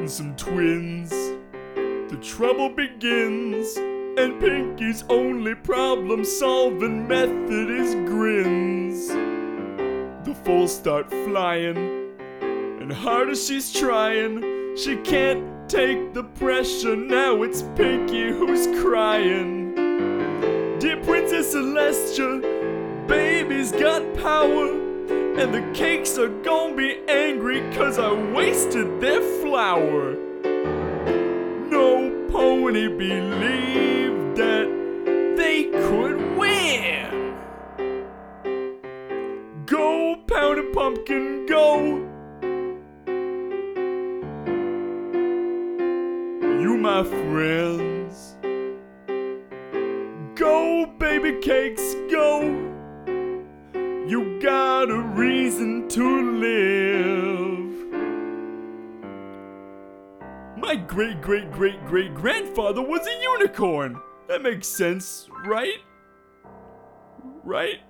some twins. The trouble begins, and Pinky's only problem-solving method is grins. The foals start flying, and hard as she's trying, she can't take the pressure. Now it's Pinky who's crying. Dear Princess Celestia, baby's got power, and the cakes are gonna be angry 'cause I wasted their flour. No pony believed that they could win. Go, Pounded Pumpkin, go! You my friends. Go, baby cakes, go! You got a reason to live. My great-great-great-great-grandfather was a unicorn. That makes sense, right? Right?